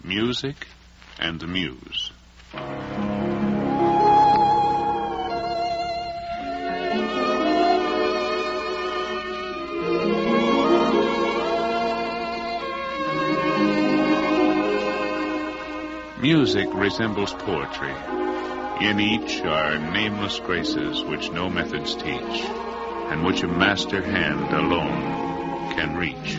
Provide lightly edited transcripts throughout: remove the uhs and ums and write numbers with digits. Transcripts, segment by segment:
Music and the Muse. Music resembles poetry. In each are nameless graces which no methods teach, and which a master hand alone can reach.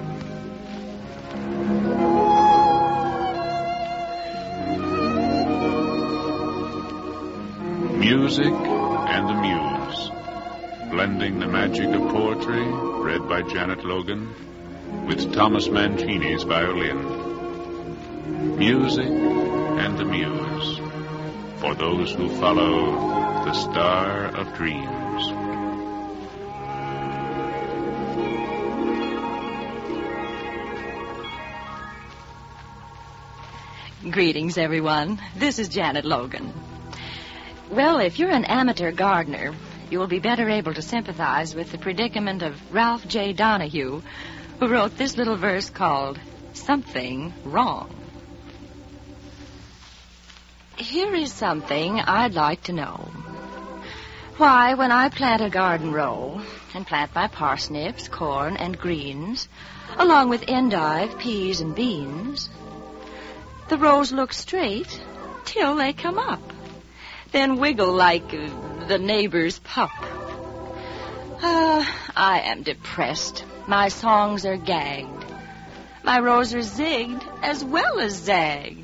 Music and the Muse, blending the magic of poetry, read by Janet Logan, with Thomas Mancini's violin. Music and the Muse, for those who follow the star of dreams. Greetings, everyone. This is Janet Logan. Well, if you're an amateur gardener, you will be better able to sympathize with the predicament of Ralph J. Donahue, who wrote this little verse called Something Wrong. Here is something I'd like to know. Why, when I plant a garden row and plant my parsnips, corn, and greens, along with endive, peas, and beans, the rows look straight till they come up, then wiggle like the neighbor's pup. I am depressed. My songs are gagged. My rows are zigged as well as zagged.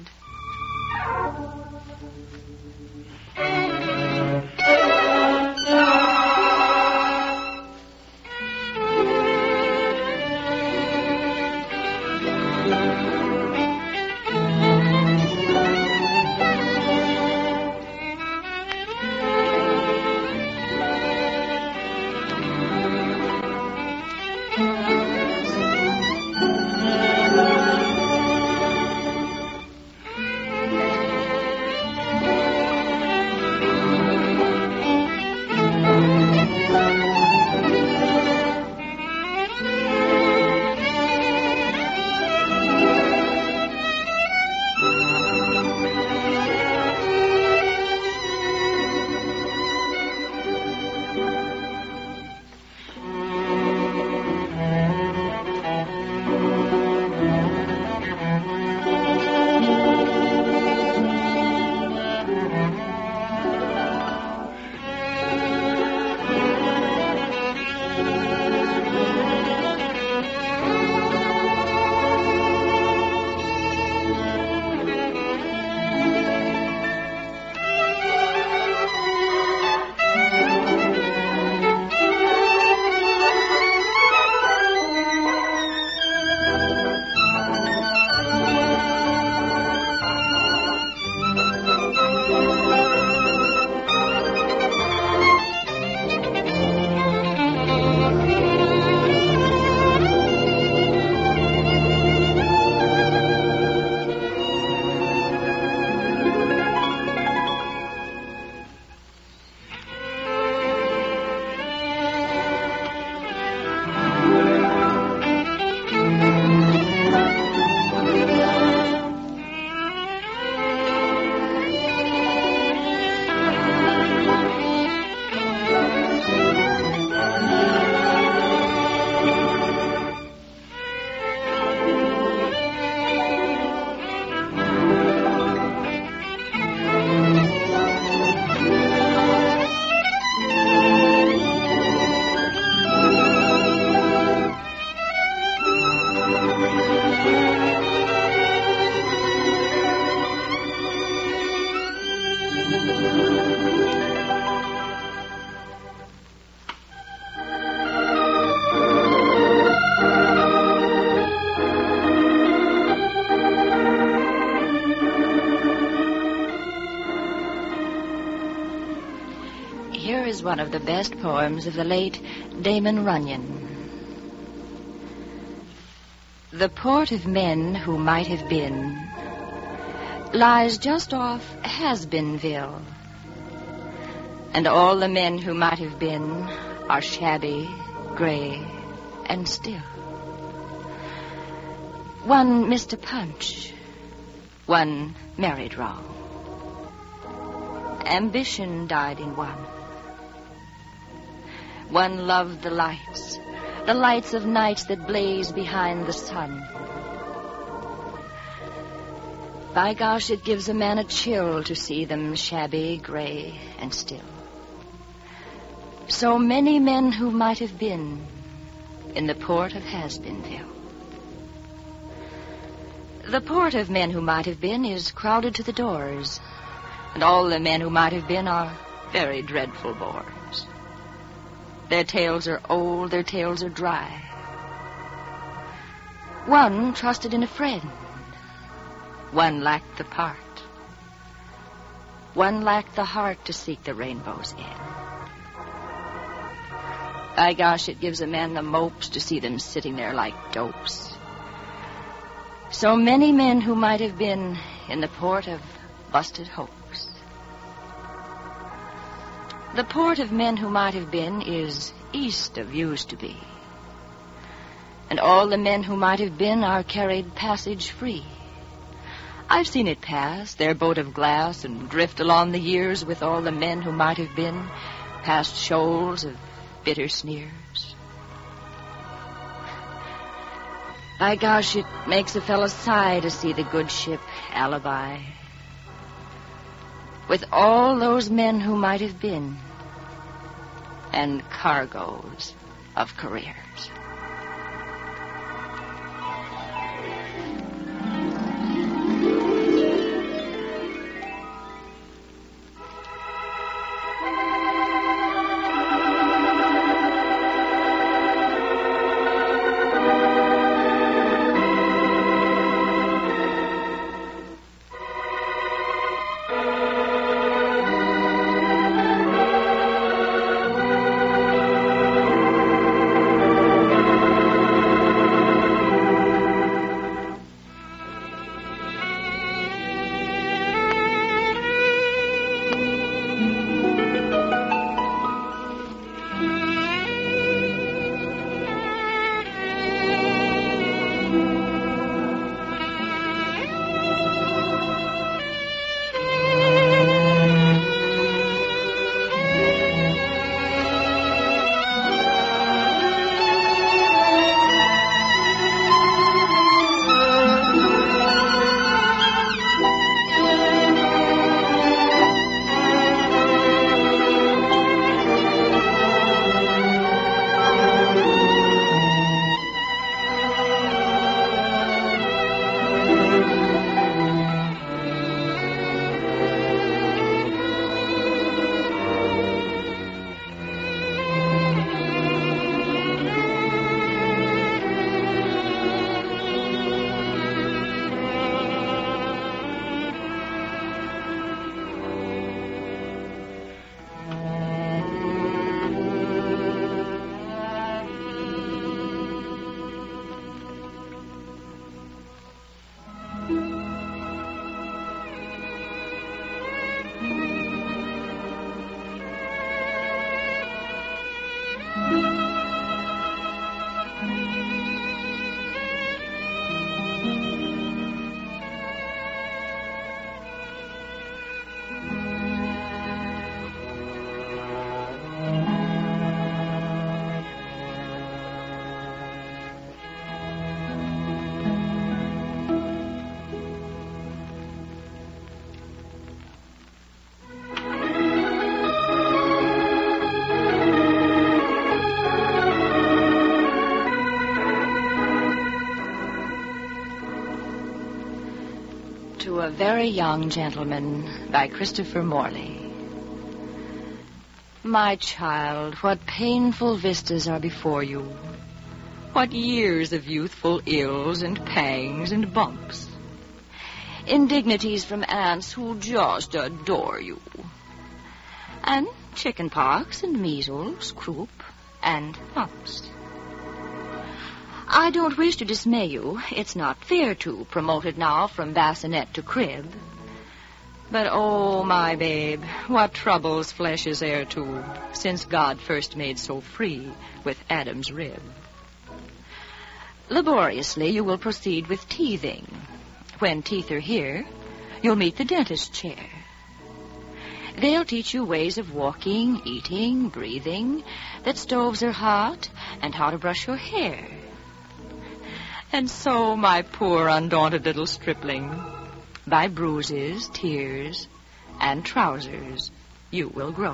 Here is one of the best poems of the late Damon Runyon. The port of men who might have been lies just off Has-Beenville, and all the men who might have been are shabby, gray, and still. One Mr. Punch one married wrong. Ambition died in one. One loved the lights of nights that blaze behind the sun. By gosh, it gives a man a chill to see them shabby, gray, and still. So many men who might have been in the port of Has-Beenville. The port of men who might have been is crowded to the doors, and all the men who might have been are very dreadful bores. Their tales are old, their tales are dry. One trusted in a friend. One lacked the part. One lacked the heart to seek the rainbow's end. By gosh, it gives a man the mopes to see them sitting there like dopes. So many men who might have been in the port of busted hopes. The port of men who might have been is east of used to be. And all the men who might have been are carried passage free. I've seen it pass, their boat of glass, and drift along the years with all the men who might have been, past shoals of bitter sneers. By gosh, it makes a fellow sigh to see the good ship Alibi, with all those men who might have been, and cargoes of careers. To a Very Young Gentleman by Christopher Morley. My child, what painful vistas are before you. What years of youthful ills and pangs and bumps. Indignities from aunts who'll just adore you. And chicken pox and measles, croup, and mumps. I don't wish to dismay you. It's not fair to promote it now from bassinet to crib. But, oh, my babe, what troubles flesh is heir to since God first made so free with Adam's rib. Laboriously you will proceed with teething. When teeth are here, you'll meet the dentist chair. They'll teach you ways of walking, eating, breathing, that stoves are hot, and how to brush your hair. And so, my poor, undaunted little stripling, by bruises, tears, and trousers, you will grow.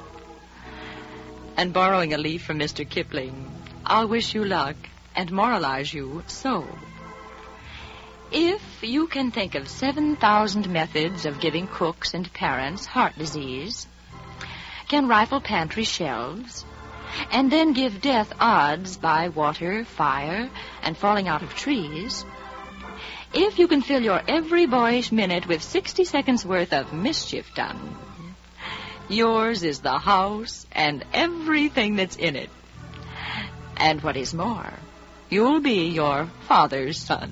And borrowing a leaf from Mr. Kipling, I'll wish you luck and moralize you so. If you can think of 7,000 methods of giving cooks and parents heart disease, can rifle pantry shelves, and then give death odds by water, fire, and falling out of trees, if you can fill your every boyish minute with 60 seconds worth of mischief done, yours is the house and everything that's in it. And what is more, you'll be your father's son.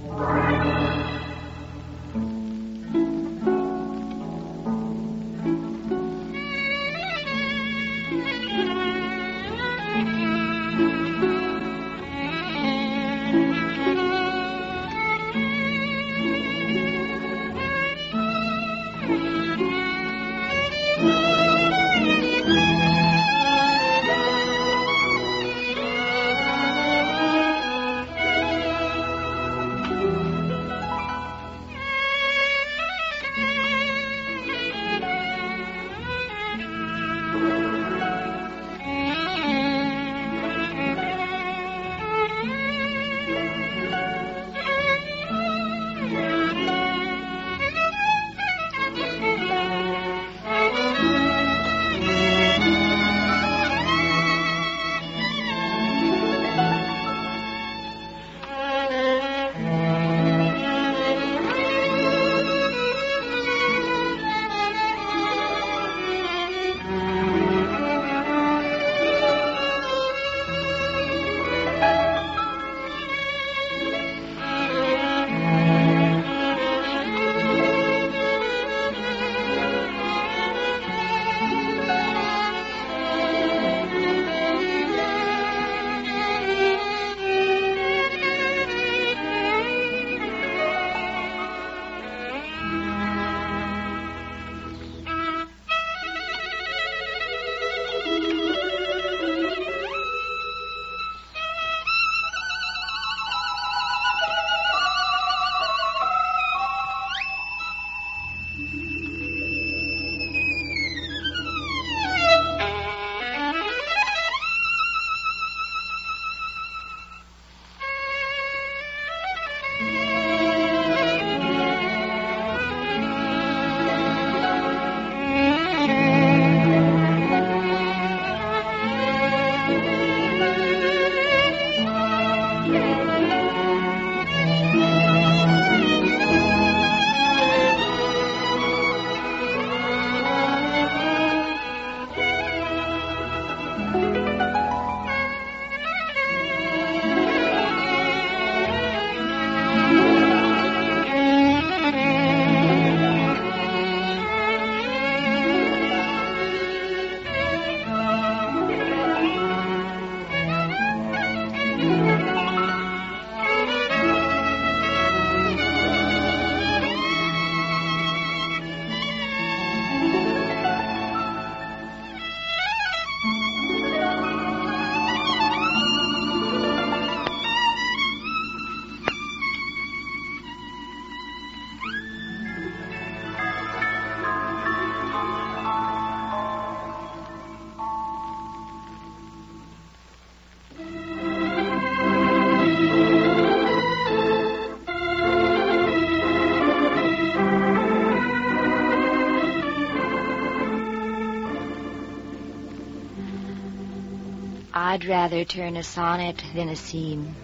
I'd rather turn a sonnet than a scene.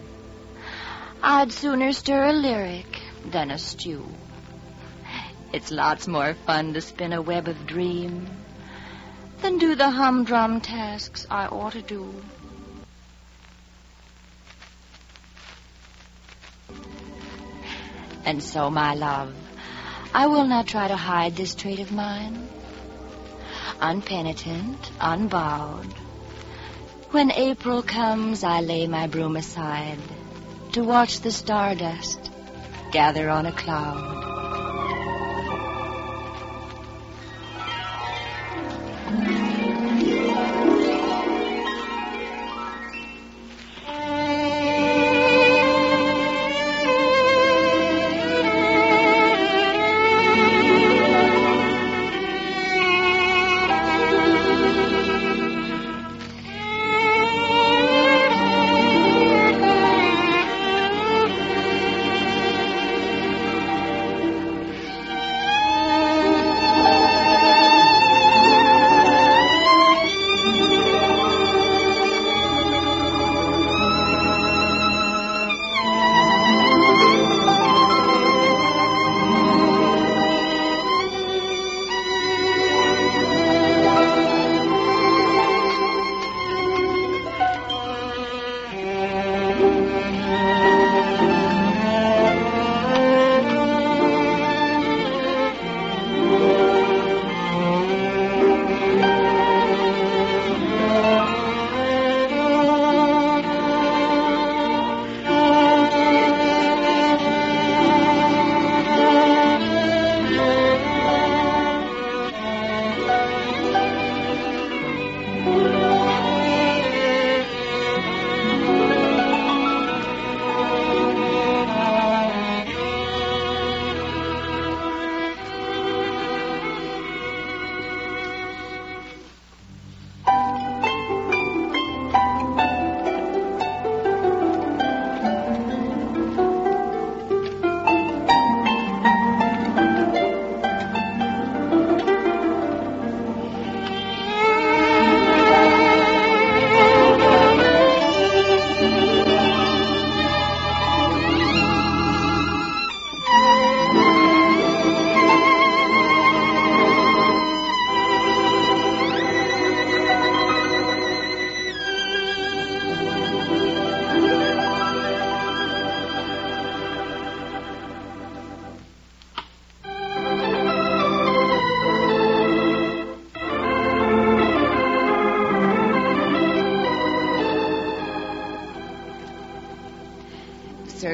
I'd sooner stir a lyric than a stew. It's lots more fun to spin a web of dream than do the humdrum tasks I ought to do. And so, my love, I will not try to hide this trait of mine. Unpenitent, unbowed, when April comes, I lay my broom aside to watch the stardust gather on a cloud.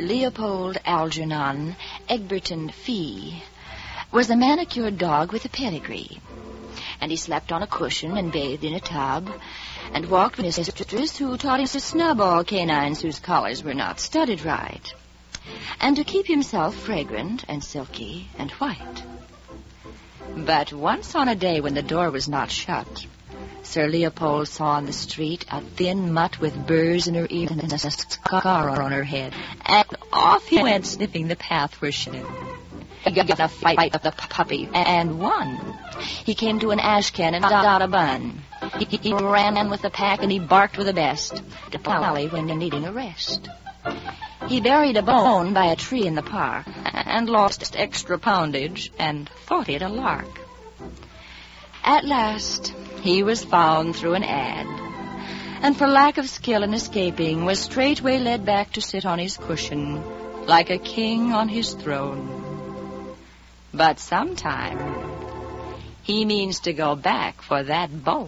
Leopold Algernon Egberton Fee was a manicured dog with a pedigree. And he slept on a cushion and bathed in a tub and walked with his mistress, who taught him to snub all canines whose collars were not studded right, and to keep himself fragrant and silky and white. But once on a day when the door was not shut, Sir Leopold saw on the street a thin mutt with burrs in her ears and a scar on her head, and off he went sniffing the path where she lived. He got a fight with the puppy and won. He came to an ash can and got out a bun. He ran with the pack and he barked with the best to Polly when needing a rest. He buried a bone by a tree in the park and lost extra poundage and thought it a lark. At last, he was found through an ad, and for lack of skill in escaping was straightway led back to sit on his cushion like a king on his throne. But sometime he means to go back for that bone.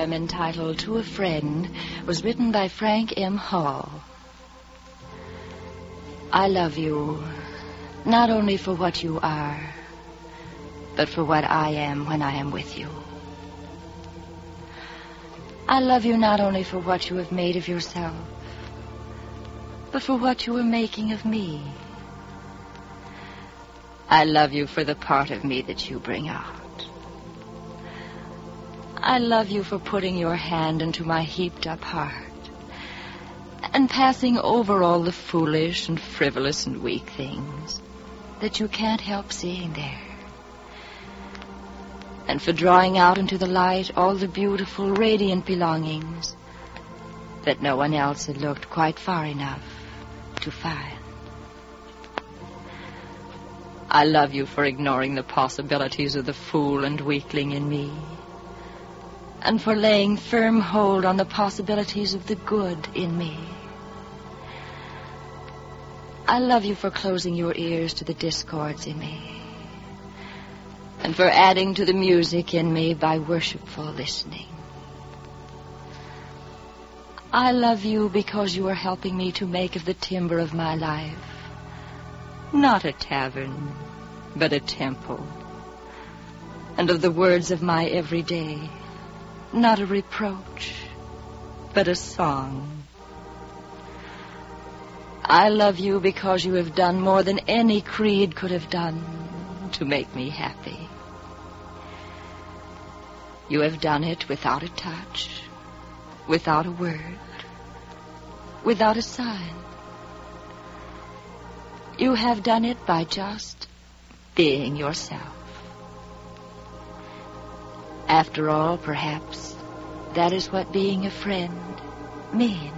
poem entitled To a Friend was written by Frank M. Hall. I love you, not only for what you are, but for what I am when I am with you. I love you not only for what you have made of yourself, but for what you are making of me. I love you for the part of me that you bring out. I love you for putting your hand into my heaped-up heart and passing over all the foolish and frivolous and weak things that you can't help seeing there, and for drawing out into the light all the beautiful, radiant belongings that no one else had looked quite far enough to find. I love you for ignoring the possibilities of the fool and weakling in me, and for laying firm hold on the possibilities of the good in me. I love you for closing your ears to the discords in me, and for adding to the music in me by worshipful listening. I love you because you are helping me to make of the timber of my life not a tavern, but a temple, and of the words of my everyday not a reproach, but a song. I love you because you have done more than any creed could have done to make me happy. You have done it without a touch, without a word, without a sign. You have done it by just being yourself. After all, perhaps, that is what being a friend means.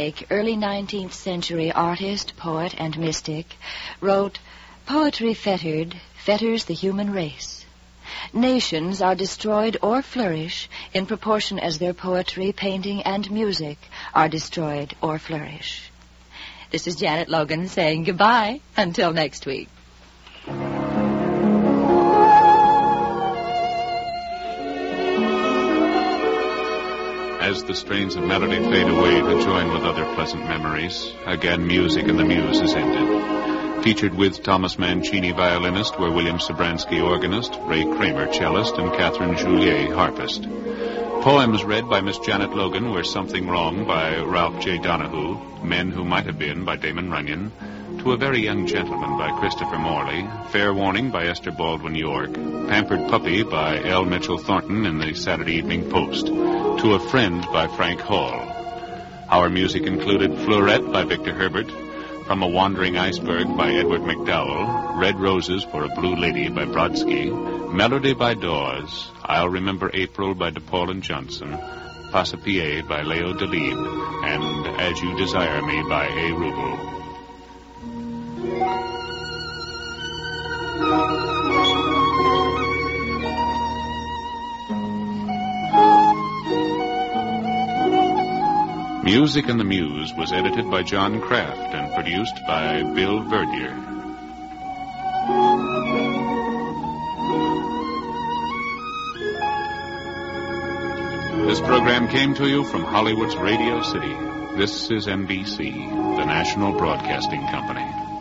Blake, early 19th century artist, poet, and mystic, wrote, "Poetry fetters the human race. Nations are destroyed or flourish in proportion as their poetry, painting, and music are destroyed or flourish." This is Janet Logan saying goodbye until next week. As the strains of melody fade away to join with other pleasant memories, again Music and the Muse is ended. Featured with Thomas Mancini, violinist, were William Sobransky, organist, Ray Kramer, cellist, and Catherine Julier, harpist. Poems read by Miss Janet Logan were Something Wrong by Ralph J. Donahue, Men Who Might Have Been by Damon Runyon, To a Very Young Gentleman by Christopher Morley, Fair Warning by Esther Baldwin York, Pampered Puppy by L. Mitchell Thornton in the Saturday Evening Post, To a Friend by Frank Hall. Our music included Fleurette by Victor Herbert, From a Wandering Iceberg by Edward McDowell, Red Roses for a Blue Lady by Brodsky, Melody by Dawes, I'll Remember April by DePaul and Johnson, Passepied by Leo Delibes, and As You Desire Me by A. Rubel. Music and the Muse was edited by John Kraft and produced by Bill Verdier. This program came to you from Hollywood's Radio City. This is NBC, the national broadcasting company.